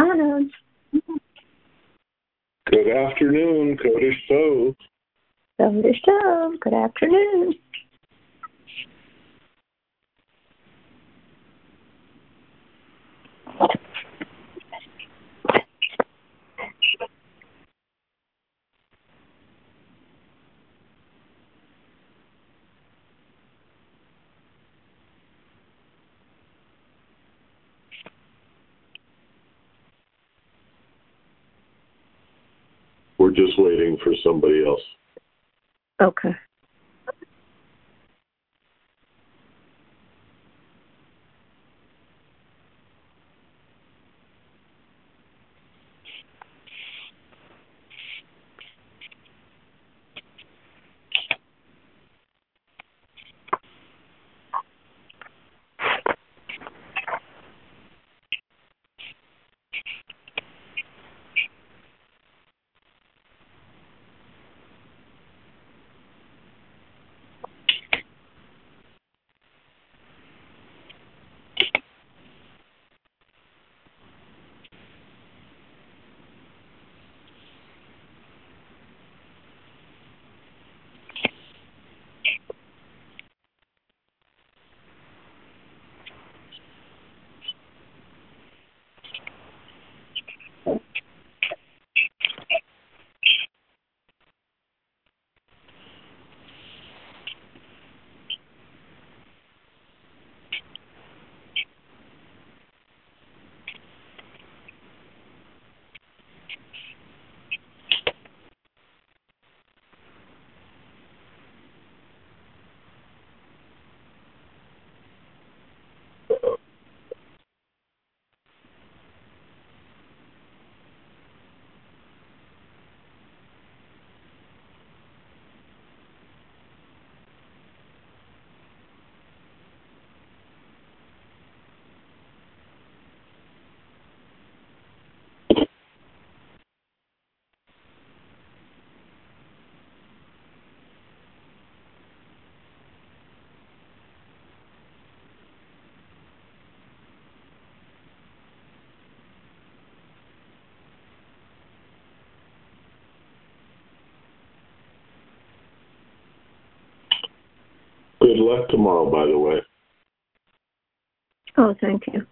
Anna. Good afternoon, Kodesh Tov. Kodesh Tov. Good afternoon. We're just waiting for somebody else. Okay. Good luck tomorrow, by the way. Oh, thank you.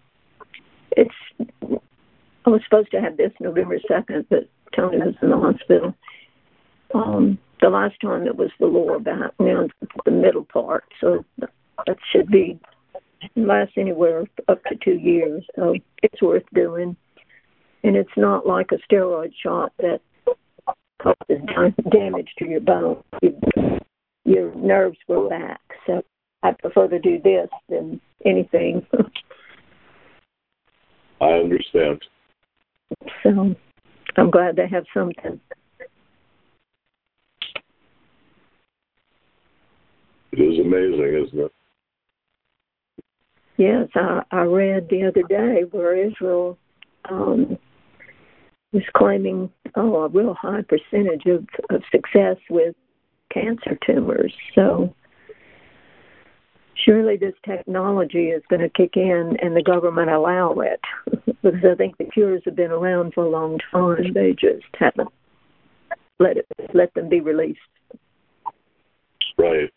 I was supposed to have this November 2nd, but Tony was in the hospital. The last time it was the lower back, now it's the middle part, so that should last anywhere up to 2 years, so it's worth doing. And it's not like a steroid shot that causes damage to your bone. Your nerves grow back, so I prefer to do this than anything. I understand. So I'm glad they have something. It is amazing, isn't it? Yes, I read the other day where Israel was claiming a real high percentage of success with cancer tumors. So surely this technology is going to kick in and the government allow it. Because I think the cures have been around for a long time. They just haven't let them be released. Right.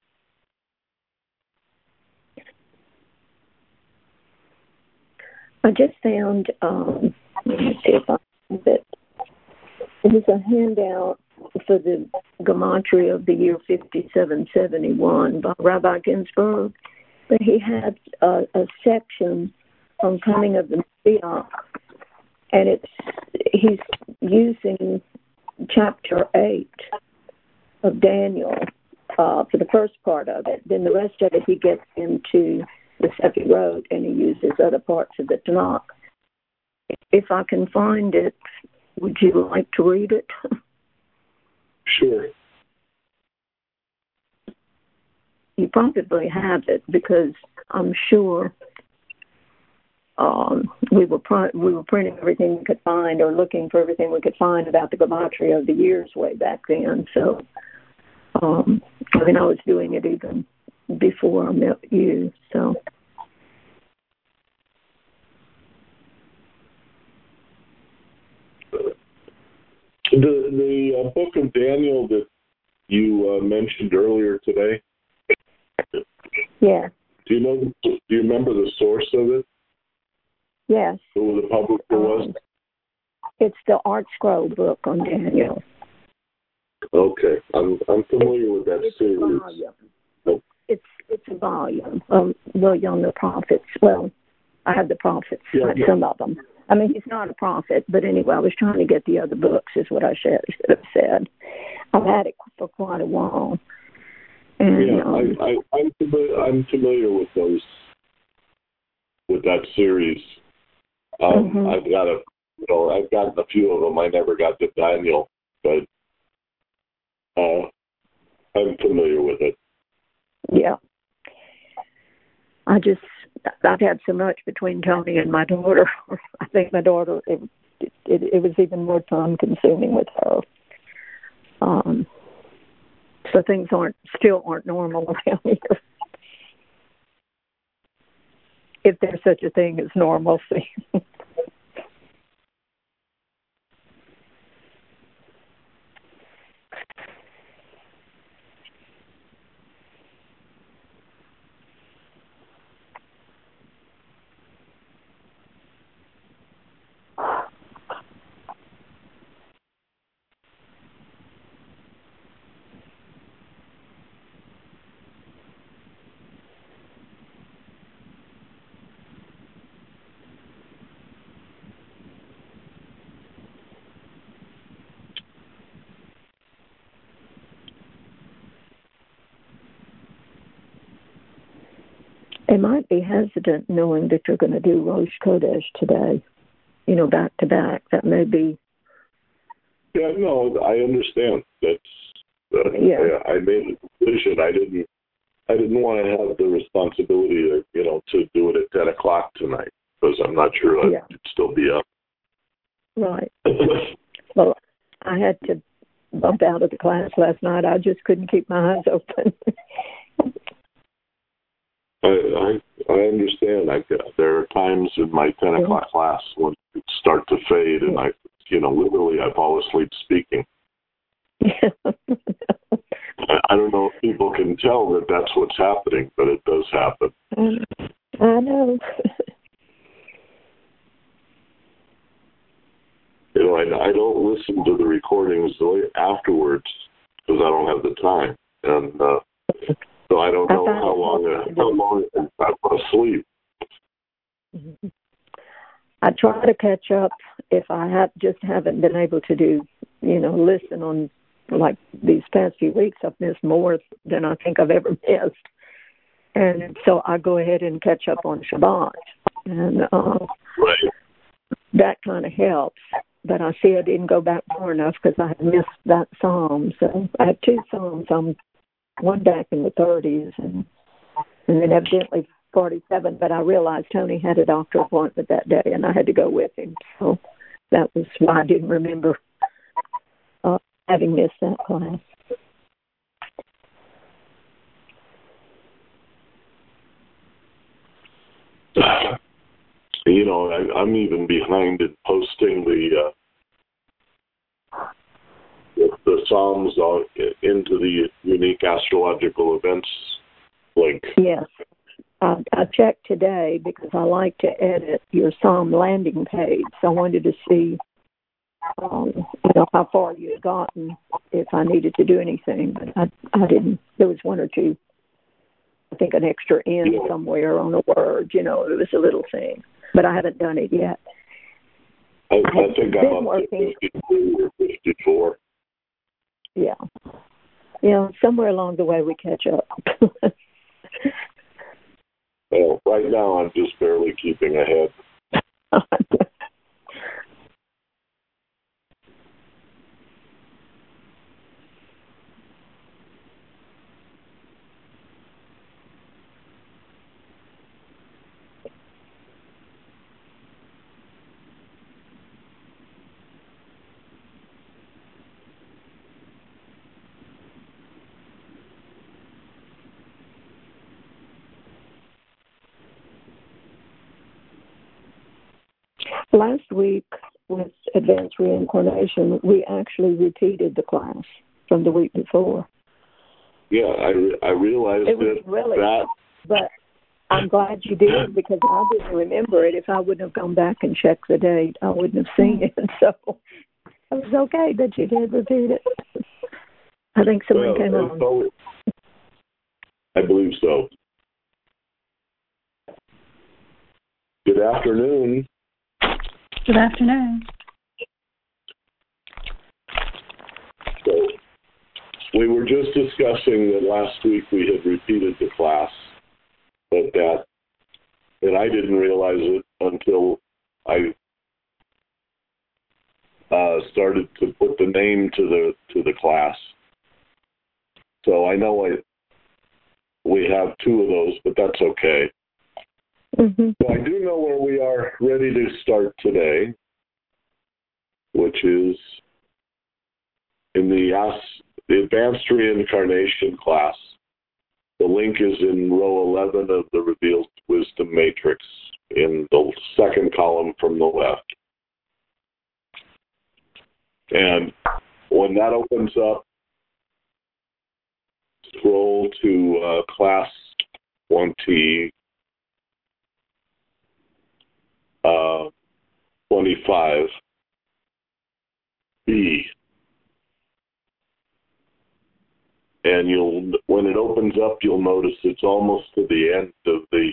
I just found, let me see if I can find it. It was a handout for the Gematria of the year 5771 by Rabbi Ginsburg. But he had a section on coming of the Mashiach, and he's using chapter 8 of Daniel for the first part of it. Then the rest of it he gets into the Sefirot, and he uses other parts of the Tanakh. If I can find it, would you like to read it? Sure. You probably have it because I'm sure we were printing everything we could find or looking for everything we could find about the Gematria of the years way back then. So, I was doing it even before I met you. So, The book of Daniel that you mentioned earlier today. Yeah. Do you remember the source of it? Yes. Who the publisher was? It's the Art Scroll book on Daniel. Okay, I'm familiar with that series. A volume. It's a volume of William the Prophets. Well, I have the prophets, some of them. I mean, he's not a prophet, but anyway, I was trying to get the other books, is what I should have said. I've had it for quite a while. And, I'm familiar with those, with that series. I've gotten a few of them. I never got to Daniel, but I'm familiar with it. Yeah. I've had so much between Tony and my daughter. I think my daughter, it was even more time consuming with her. So things still aren't normal around here. If there's such a thing as normalcy. They might be hesitant knowing that you're going to do Rosh Kodesh today, back to back. That may be. Yeah, no, I understand. That's I made a decision. I didn't want to have the responsibility to do it at 10 o'clock tonight because I'm not sure I'd still be up. Right. Well, I had to bump out of the class last night. I just couldn't keep my eyes open. I understand. There are times in my 10 o'clock class when it start to fade, and literally I fall asleep speaking. I don't know if people can tell that that's what's happening, but it does happen. I know. I don't listen to the recordings afterwards because I don't have the time, and so I don't know how long I'm asleep. I try to catch up if I haven't been able to do, listen on, like these past few weeks. I've missed more than I think I've ever missed. And so I go ahead and catch up on Shabbat. And that kind of helps. But I see I didn't go back far enough because I had missed that psalm. So I have two psalms. I'm one back in the 30s and then evidently 47. But I realized Tony had a doctor appointment that day, and I had to go with him. So that was why I didn't remember having missed that class. I'm even behind in posting the Psalms into the unique astrological events link. Yes. I checked today because I like to edit your Psalm landing page. So I wanted to see, how far you had gotten, if I needed to do anything. But I didn't. There was one or two, I think an extra N somewhere on a word. It was a little thing. But I haven't done it yet. I think I'm up to 52 or 54. Yeah. Somewhere along the way we catch up. Well, right now I'm just barely keeping ahead. Last week, with advanced reincarnation, we actually repeated the class from the week before. Yeah, I realized it was really, but I'm glad you did, because I didn't remember it. If I wouldn't have gone back and checked the date, I wouldn't have seen it. So it was okay that you did repeat it. I think someone came on. I believe so. Good afternoon. Good afternoon. So we were just discussing that last week we had repeated the class, but and I didn't realize it until I started to put the name to the class. So I know we have 2 of those, but that's okay. Mm-hmm. So I do know where we are ready to start today, which is in the Advanced Reincarnation class. The link is in row 11 of the Revealed Wisdom Matrix in the second column from the left. And when that opens up, scroll to class 25B. And when it opens up, you'll notice it's almost to the end of the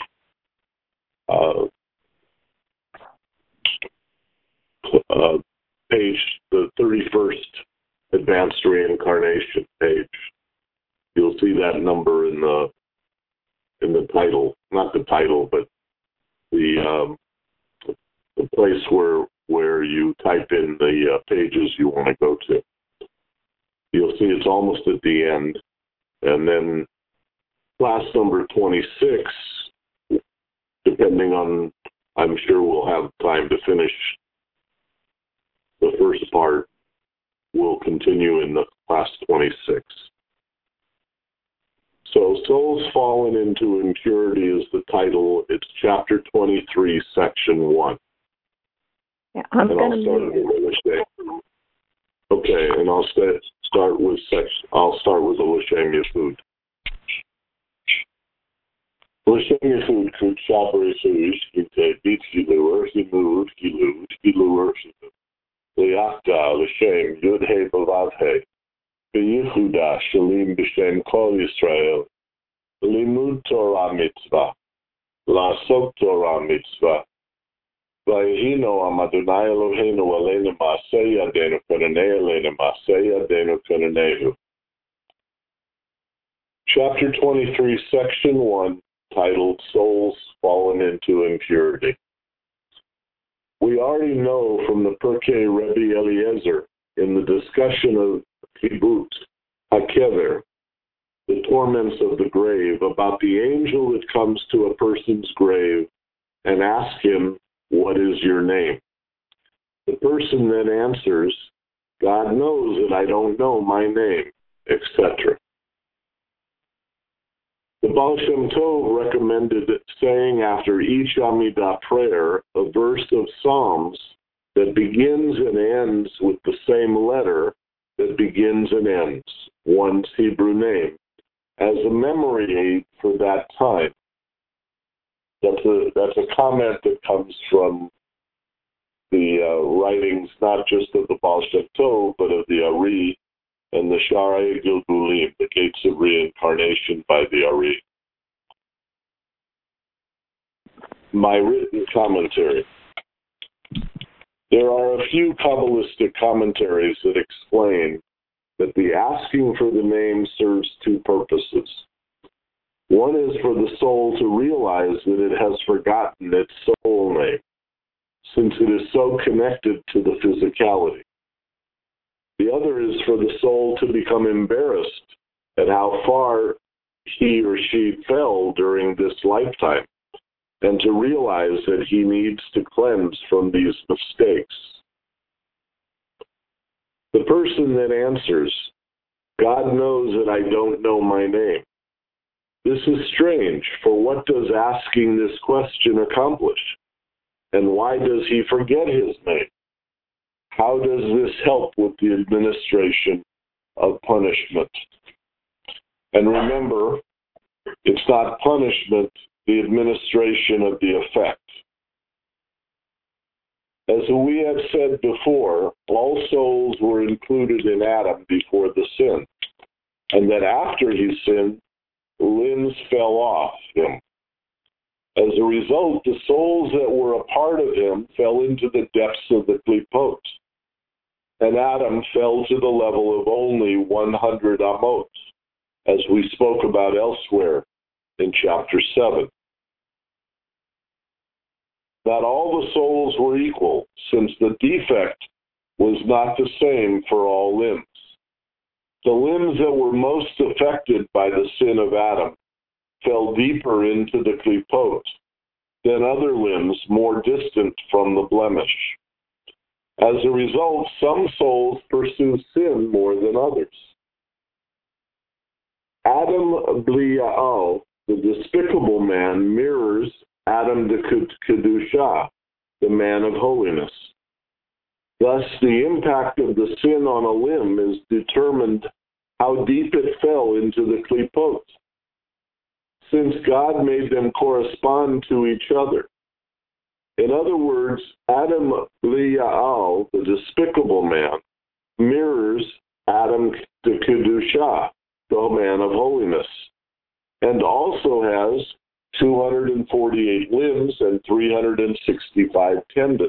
page, the 31st Advanced Reincarnation page. You'll see that number in the title, not the title, but the place where you type in the pages you want to go to. You'll see it's almost at the end. And then class number 26, depending on, I'm sure we'll have time to finish the first part, will continue in the class 26. So Souls Fallen into Impurity is the title. It's chapter 23, section 1. Yeah, I'm going to mute. Okay, and I'll start with Lashem Yehud. Lashem Yehud Kud Shabri Suish Kite Bitchilu Ershimud Kilu Kilu Ershimu Liakta Lashem Yud He Bavav He Beyichuda Shalim B'Shem Kol Yisrael Limud Torah Mitzvah La'asok Torah Mitzvah Vayihino Amadonai Eloheinu Aleinu Ma'aseh Yadeinu Kananei Aleinu Ma'aseh Yadeinu Kananehu. Chapter 23, Section 1, titled Souls Fallen into Impurity. We already know from the Pirkei Rebbe Eliezer in the discussion of Kibut HaKever, the torments of the grave, about the angel that comes to a person's grave and asks him, "What is your name?" The person then answers, "God knows that I don't know my name," etc. The Baal Shem Tov recommended saying after each Amidah prayer a verse of Psalms that begins and ends with the same letter that begins and ends, one's Hebrew name, as a memory aid for that time. That's a comment that comes from the writings not just of the Baal Shem Tov, but of the Ari and the Sha'arei Gilgulim, the Gates of Reincarnation by the Ari. My written commentary. There are a few Kabbalistic commentaries that explain that the asking for the name serves 2 purposes. One is for the soul to realize that it has forgotten its soul name, since it is so connected to the physicality. The other is for the soul to become embarrassed at how far he or she fell during this lifetime, and to realize that he needs to cleanse from these mistakes. The person then answers, "God knows that I don't know my name." This is strange, for what does asking this question accomplish? And why does he forget his name? How does this help with the administration of punishment? And remember, it's not punishment, the administration of the effect. As we have said before, all souls were included in Adam before the sin, and that after he sinned, limbs fell off him. As a result, the souls that were a part of him fell into the depths of the klipot, and Adam fell to the level of only 100 amot, as we spoke about elsewhere in chapter 7. Not all the souls were equal, since the defect was not the same for all limbs. The limbs that were most affected by the sin of Adam fell deeper into the klipot than other limbs more distant from the blemish. As a result, some souls pursue sin more than others. Adam Belial, the despicable man, mirrors Adam the Kedusha, the man of holiness. Thus, the impact of the sin on a limb is determined how deep it fell into the klipot, since God made them correspond to each other. In other words, Adam Belial, the despicable man, mirrors Adam the Kedusha, the man of holiness, and also has 248 limbs and 365 tendons.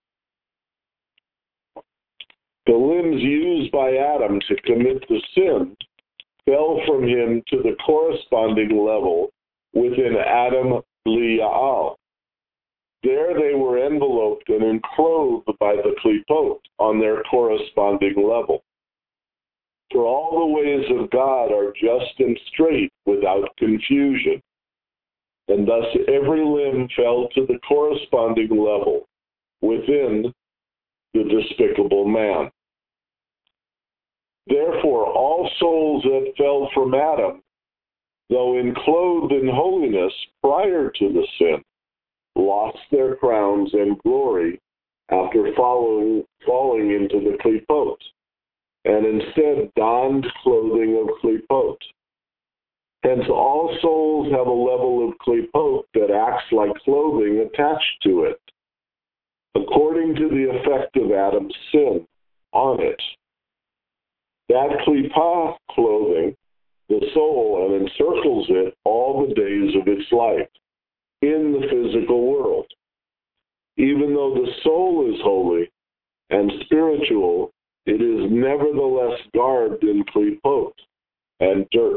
The limbs used by Adam to commit the sin fell from him to the corresponding level within Adam Belial. There they were enveloped and enclosed by the klipot on their corresponding level. For all the ways of God are just and straight without confusion, and thus every limb fell to the corresponding level within the despicable man. Therefore, all souls that fell from Adam, though enclothed in holiness prior to the sin, lost their crowns and glory after falling into the klipot, and instead donned clothing of klipot. Hence, all souls have a level of klipot that acts like clothing attached to it, according to the effect of Adam's sin on it. That klipah clothing the soul and encircles it all the days of its life in the physical world. Even though the soul is holy and spiritual, it is nevertheless garbed in klipot and dirt.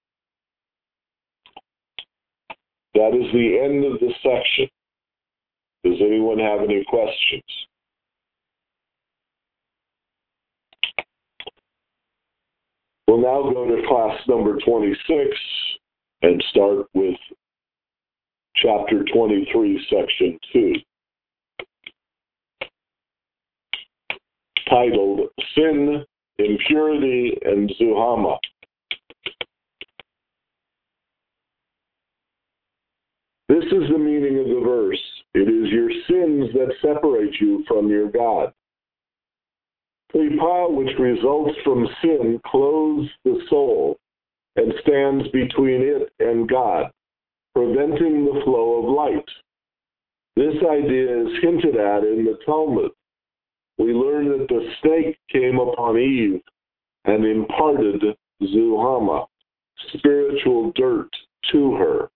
That is the end of the section. Does anyone have any questions? We'll now go to class number 26 and start with chapter 23, section 2, titled Sin, Impurity, and Zuhama. This is the meaning of the verse. It is your sins that separate you from your God. Klipah, which results from sin, clothes the soul and stands between it and God, preventing the flow of light. This idea is hinted at in the Talmud. We learn that the snake came upon Eve and imparted Zuhama, spiritual dirt, to her.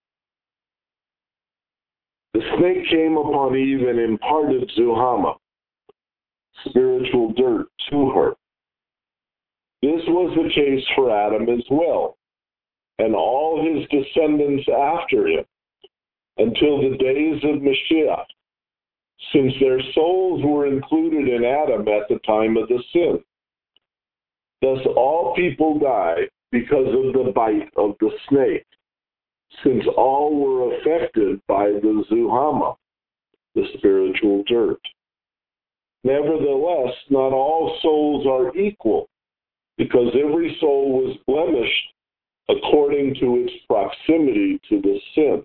The snake came upon Eve and imparted Zuhama, spiritual dirt, to her. This was the case for Adam as well, and all his descendants after him, until the days of Mashiach, since their souls were included in Adam at the time of the sin. Thus all people die because of the bite of the snake, since all were affected by the Zuhama, the spiritual dirt. Nevertheless, not all souls are equal, because every soul was blemished according to its proximity to the sin.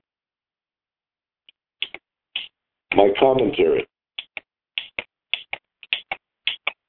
My commentary.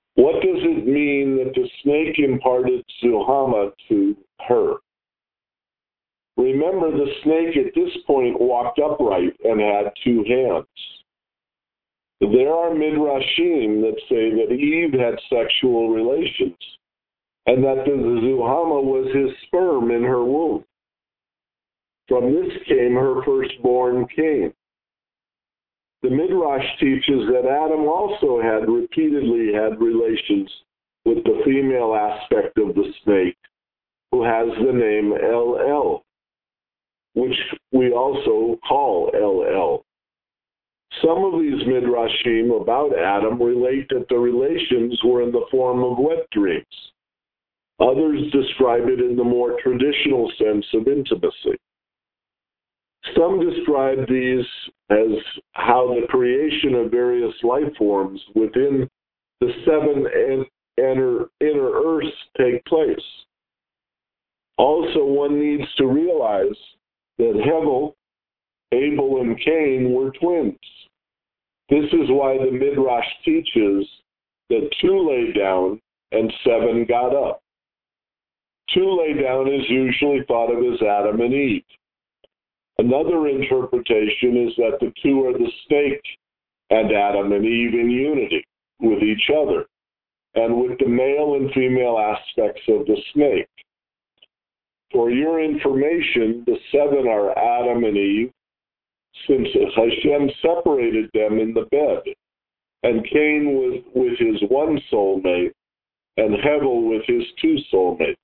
snake imparted Zuhama to her. Remember, the snake at this point walked upright and had two hands. There are midrashim that say that Eve had sexual relations and that the Zuhama was his sperm in her womb. From this came her firstborn Cain. The Midrash teaches that Adam also had repeatedly had relations with the female aspect of the snake, who has the name El, which we also call El. Some of these Midrashim about Adam relate that the relations were in the form of wet dreams. Others describe it in the more traditional sense of intimacy. Some describe these as how the creation of various life forms within the seven inner earths take place. Also, one needs to realize that Hevel, Abel, and Cain were twins. This is why the Midrash teaches that 2 lay down and 7 got up. 2 lay down is usually thought of as Adam and Eve. Another interpretation is that the 2 are the snake and Adam and Eve in unity with each other and with the male and female aspects of the snake. For your information, the 7 are Adam and Eve, since Hashem separated them in the bed, and Cain was with his 1 soulmate, and Hevel with his 2 soulmates.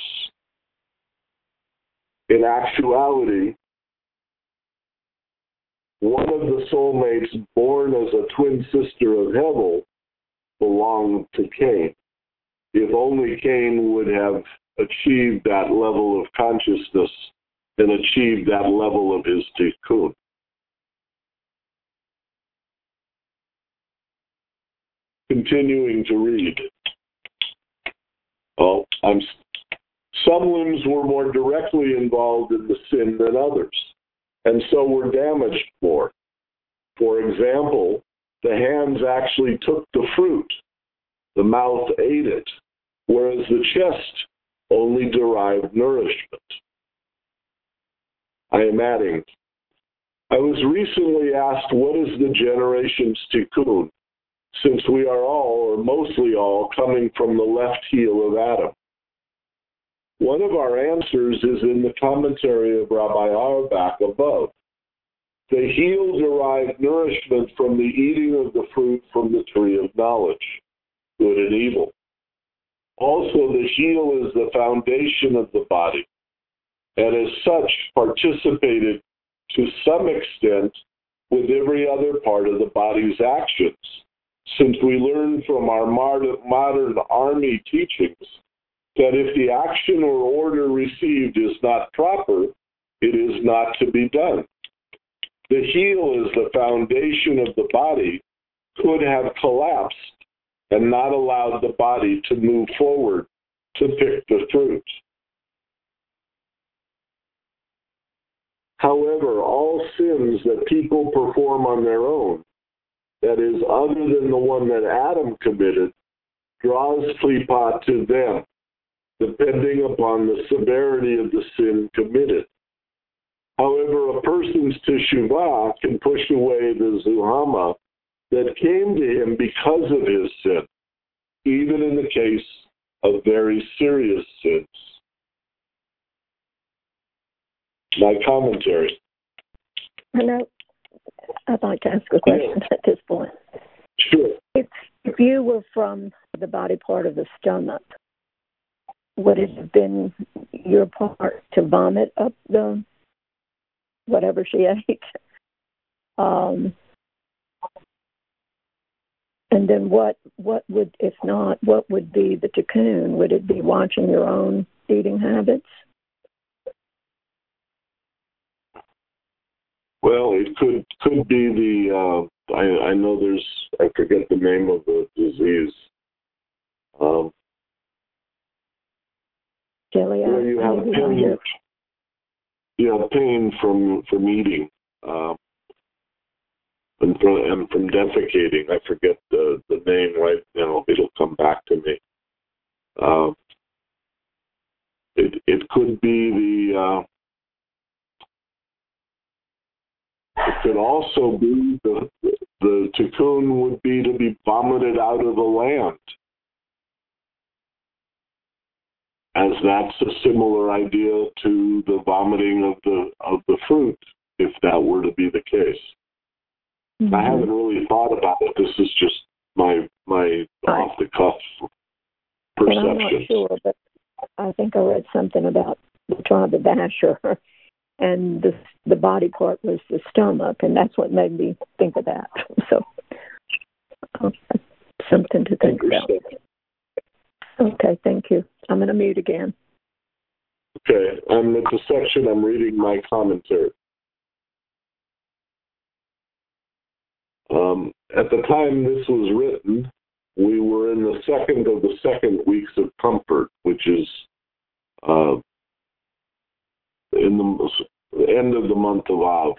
In actuality, one of the soulmates born as a twin sister of Hevel belonged to Cain. If only Cain would have achieved that level of consciousness and achieved that level of his tikkun. Continuing to read. Some limbs were more directly involved in the sin than others, and so were damaged more. For example, the hands actually took the fruit, the mouth ate it, whereas the chest only derived nourishment. I am adding, I was recently asked what is the generation's tikkun, since we are all, or mostly all, coming from the left heel of Adam. One of our answers is in the commentary of Rabbi Auerbach above. The heel derived nourishment from the eating of the fruit from the tree of knowledge, good and evil. Also, the heel is the foundation of the body, and as such participated to some extent with every other part of the body's actions, since we learn from our modern army teachings that if the action or order received is not proper, it is not to be done. The heel is the foundation of the body, could have collapsed and not allowed the body to move forward to pick the fruit. However, all sins that people perform on their own, that is, other than the one that Adam committed, draws klipa to them, depending upon the severity of the sin committed. However, a person's teshuvah can push away the zuhama that came to him because of his sin, even in the case of very serious sins. My commentary. Hello. I'd like to ask a question at this point. Sure. If you were from the body part of the stomach, would it have been your part to vomit up the whatever she ate? And then what would, if not, what would be the tikkun? Would it be watching your own eating habits? Well, it could be the, I know there's, I forget the name of the disease. Celiac? You have pain from eating, and from defecating. I forget the name right now. It'll come back to me. could be it could also be the tikkun would be to be vomited out of the land, as that's a similar idea to the vomiting of the fruit, if that were to be the case. Mm-hmm. I haven't really thought about it. This is just my off the cuff perception. I'm not sure, but I think I read something about the tribe of Asher, and the body part was the stomach, and that's what made me think of that. So, something to think about. Okay, thank you. I'm going to mute again. Okay, I'm at the section I'm reading my commentary. At the time this was written, we were in the second of the second weeks of comfort, which is in the end of the month of Av.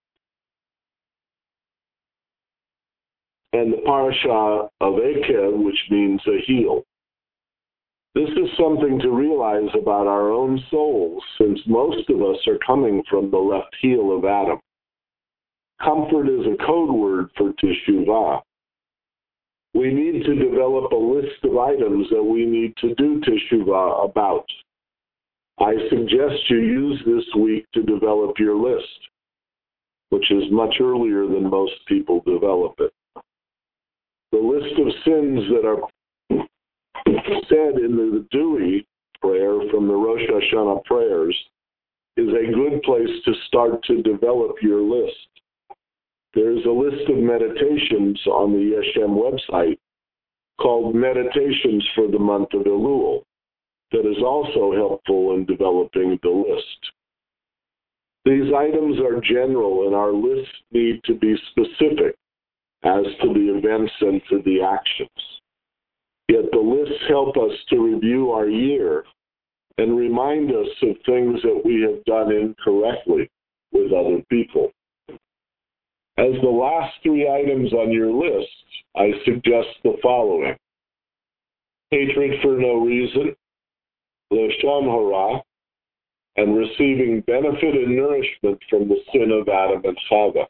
And the parasha of Ekev, which means a heel. This is something to realize about our own souls, since most of us are coming from the left heel of Adam. Comfort is a code word for teshuvah. We need to develop a list of items that we need to do teshuvah about. I suggest you use this week to develop your list, which is much earlier than most people develop it. The list of sins that are said in the Dewey prayer from the Rosh Hashanah prayers is a good place to start to develop your list. There is a list of meditations on the Yeshem website called Meditations for the Month of Elul that is also helpful in developing the list. These items are general, and our lists need to be specific as to the events and to the actions. Yet the lists help us to review our year and remind us of things that we have done incorrectly with other people. As the last three items on your list, I suggest the following: hatred for no reason, lashon hara, and receiving benefit and nourishment from the sin of Adam and Chava.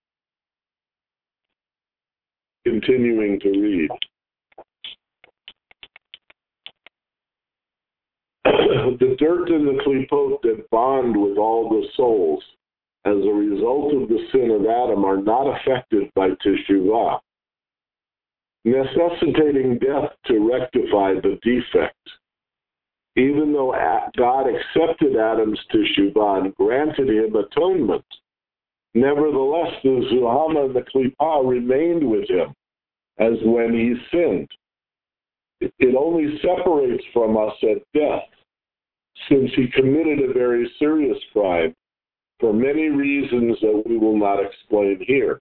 Continuing to read. The dirt and the klipot that bond with all the souls as a result of the sin of Adam are not affected by teshuvah, necessitating death to rectify the defect. Even though God accepted Adam's teshuvah and granted him atonement, nevertheless the zuhama and the klipah remained with him as when he sinned. It only separates from us at death, since he committed a very serious crime for many reasons that we will not explain here.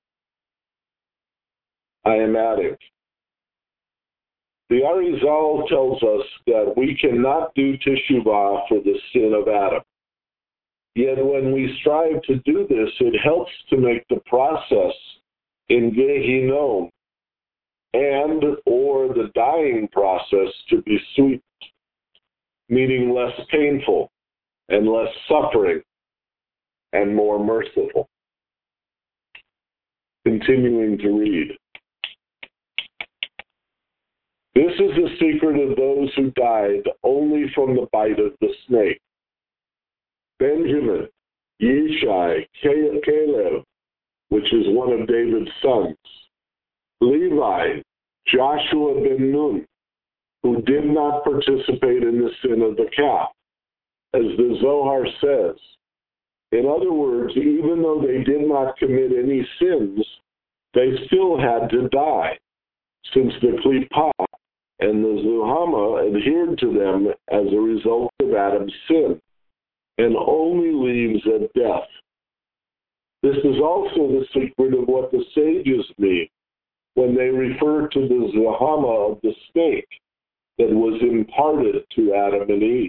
I am adding. The Arizal tells us that we cannot do teshuvah for the sin of Adam. Yet when we strive to do this, it helps to make the process in Gehinom and or the dying process to be sweet, meaning less painful and less suffering and more merciful. Continuing to read. This is the secret of those who died only from the bite of the snake. Benjamin, Yishai, Caleb, which is one of David's sons, Levi, Joshua ben Nun, who did not participate in the sin of the calf, as the Zohar says. In other words, even though they did not commit any sins, they still had to die, since the klipah and the zuhama adhered to them as a result of Adam's sin, and only leaves at death. This is also the secret of what the sages mean when they refer to the zuhama of the snake that was imparted to Adam and Eve.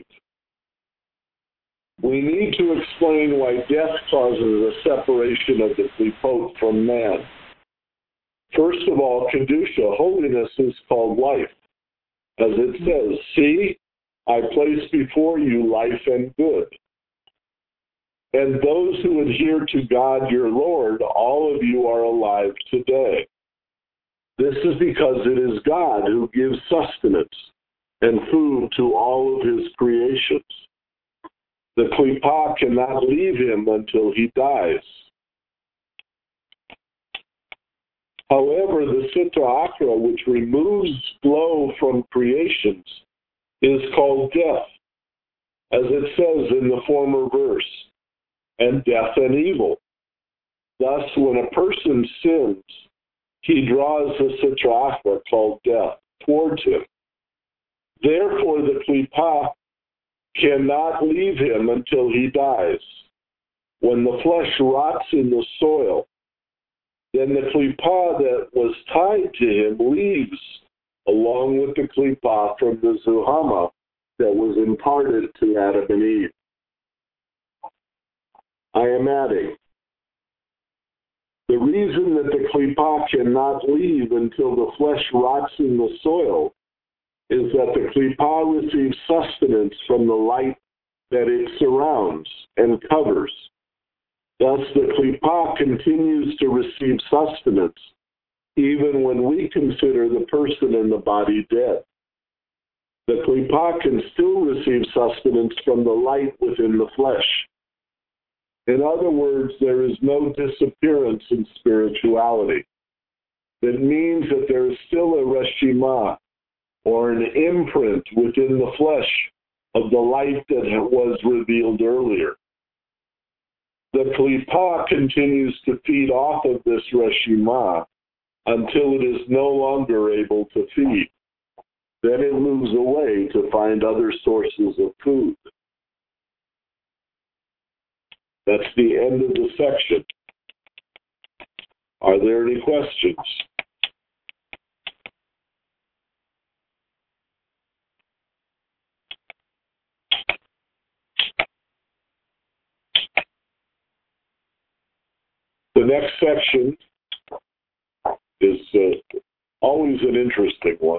We need to explain why death causes a separation of the klipot from man. First of all, kedusha, holiness, is called life. As it says, see, I place before you life and good. And those who adhere to God your Lord, all of you are alive today. This is because it is God who gives sustenance and food to all of his creations. The Klippa cannot leave him until he dies. However, the Sitra Achra, which removes flow from creations, is called death, as it says in the former verse, and death and evil. Thus, when a person sins, he draws the Sitra Achra, called death, towards him. Therefore, the Klippa cannot leave him until he dies. When the flesh rots in the soil, then the Klippa that was tied to him leaves, along with the Klippa from the Zuhama that was imparted to Adam and Eve. I am adding, the reason that the Klippa cannot leave until the flesh rots in the soil is that the Klippa receives sustenance from the light that it surrounds and covers. Thus, the Klippa continues to receive sustenance even when we consider the person and the body dead. The Klippa can still receive sustenance from the light within the flesh. In other words, there is no disappearance in spirituality. It means that there is still a reshima, or an imprint within the flesh of the light that was revealed earlier. The Klippa continues to feed off of this reshima until it is no longer able to feed. Then it moves away to find other sources of food. That's the end of the section. Are there any questions? The next section is always an interesting one.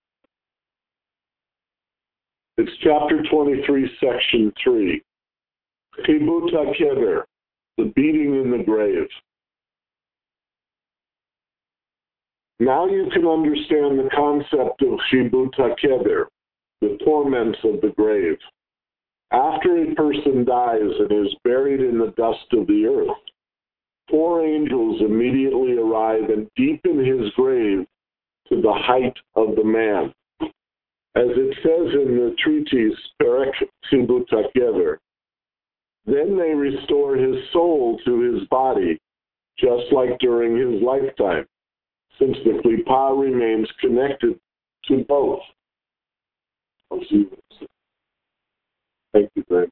It's chapter 23, section 3. Chibut HaKever, the beating in the grave. Now you can understand the concept of Chibut HaKever, the torments of the grave. After a person dies and is buried in the dust of the earth, 4 angels immediately arrive and deepen his grave to the height of the man. As it says in the treatise Perek Chibut HaKever, then they restore his soul to his body, just like during his lifetime, since the Klippa remains connected to both. Thank you very much.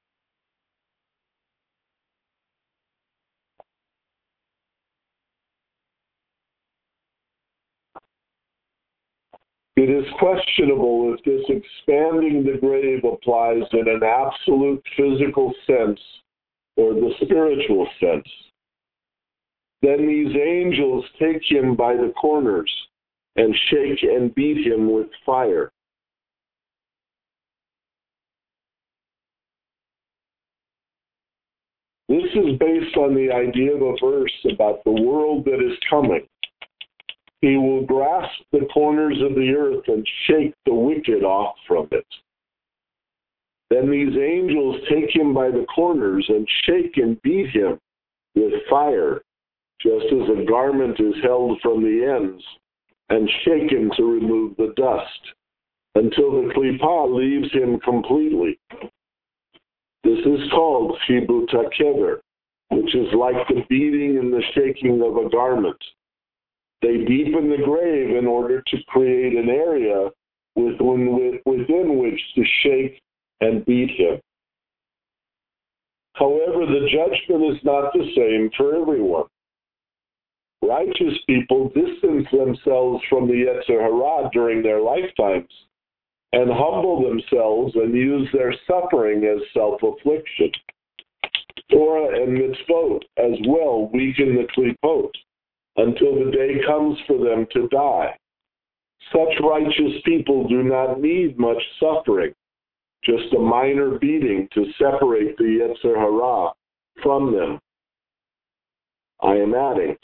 It is questionable if this expanding the grave applies in an absolute physical sense or the spiritual sense. Then these angels take him by the corners and shake and beat him with fire. This is based on the idea of a verse about the world that is coming. He will grasp the corners of the earth and shake the wicked off from it. Then these angels take him by the corners and shake and beat him with fire, just as a garment is held from the ends and shaken to remove the dust, until the Klippa leaves him completely. This is called Chibut HaKever, which is like the beating and the shaking of a garment. They deepen the grave in order to create an area within which to shake and beat him. However, the judgment is not the same for everyone. Righteous people distance themselves from the Yetzer Hara during their lifetimes and humble themselves and use their suffering as self-affliction. Torah and mitzvot as well weaken the Klipot until the day comes for them to die. Such righteous people do not need much suffering just a minor beating to separate the Yetzer Hara from them. I am adding.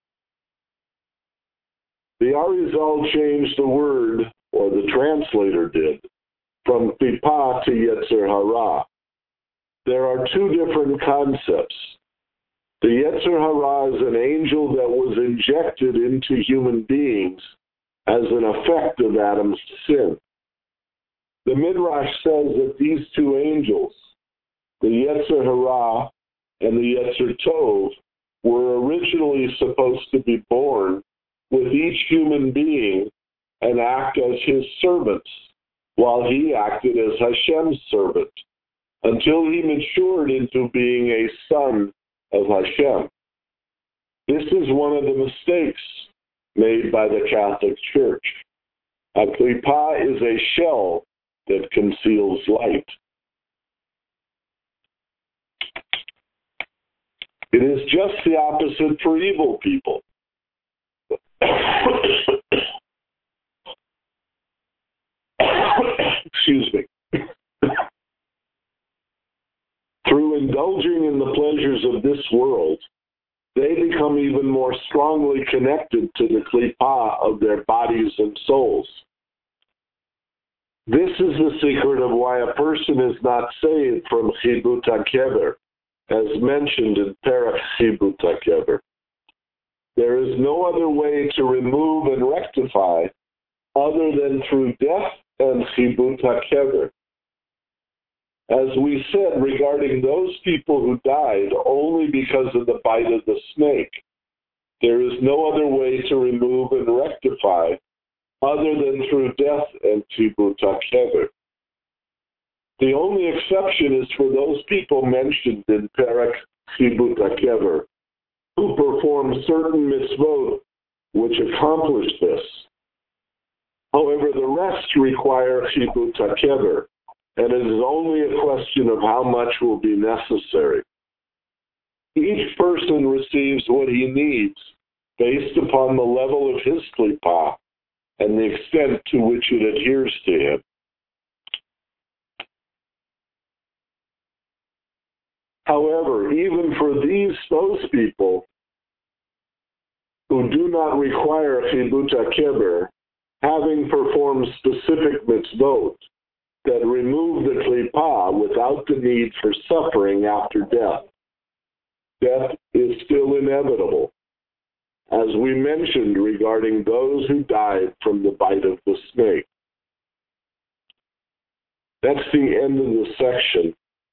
The Arizal changed the word, or the translator did, from Klippa to Yetzer Hara. There are two different concepts. The Yetzer Hara is an angel that was injected into human beings as an effect of Adam's sin. The Midrash says that these two angels, the Yetzer Hara and the Yetzer Tov, were originally supposed to be born with each human being and act as his servants, while he acted as Hashem's servant, until he matured into being a son of Hashem. This is one of the mistakes made by the Catholic Church. A Klippa is a shell that conceals light. It is just the opposite for evil people. Excuse me. Through indulging in the pleasures of this world, they become even more strongly connected to the Klippa of their bodies and souls. This is the secret of why a person is not saved from Chibut HaKever, as mentioned in Perek Chibut HaKever. There is no other way to remove and rectify other than through death and Chibut HaKever. As we said regarding those people who died only because of the bite of the snake, there is no other way to remove and rectify other than through death and Chibut HaKever. The only exception is for those people mentioned in Perek Chibut HaKever, who perform certain mitzvot which accomplish this. However, the rest require Chibut HaKever, and it is only a question of how much will be necessary. Each person receives what he needs based upon the level of his Klippa and the extent to which it adheres to him. However, even for those people who do not require Chibut HaKever, having performed specific mitzvot that remove the Klippa without the need for suffering after death, death is still inevitable, as we mentioned regarding those who died from the bite of the snake. That's the end of the section.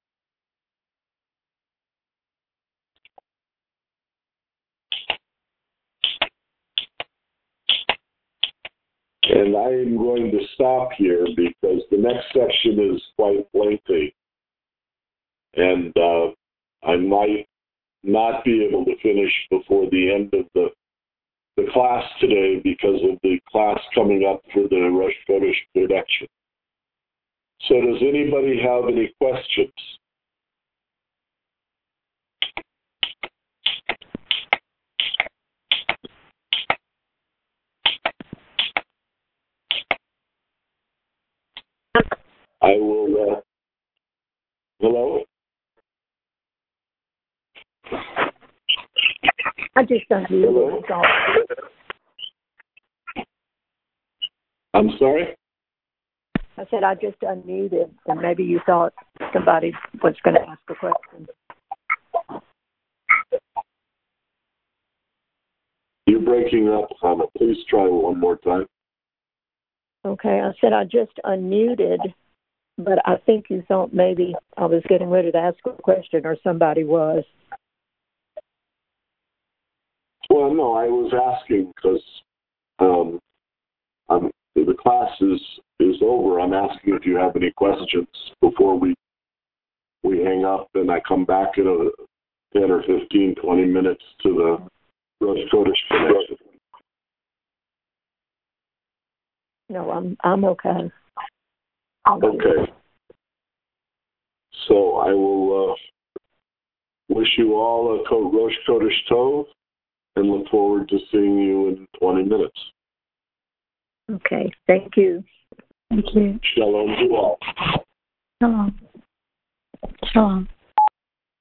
And I am going to stop here because the next section is quite lengthy. And I might not be able to finish before the end of the class today because of the class coming up for the Rosh Chodesh production. So does anybody have any questions? I will, hello? I just unmuted. I'm sorry? I said I just unmuted, and maybe you thought somebody was going to ask a question. You're breaking up, Hannah. Please try one more time. Okay, I said I just unmuted, but I think you thought maybe I was getting ready to ask a question or somebody was. Well, no, I was asking because the class is over. I'm asking if you have any questions before we hang up and I come back in 10 or 15, 20 minutes to the Rosh Chodesh connection. No, I'm okay. Okay. So I will wish you all a Rosh Chodesh Tov and look forward to seeing you in 20 minutes. Okay. Thank you. Thank you. Shalom to all. Shalom. Shalom.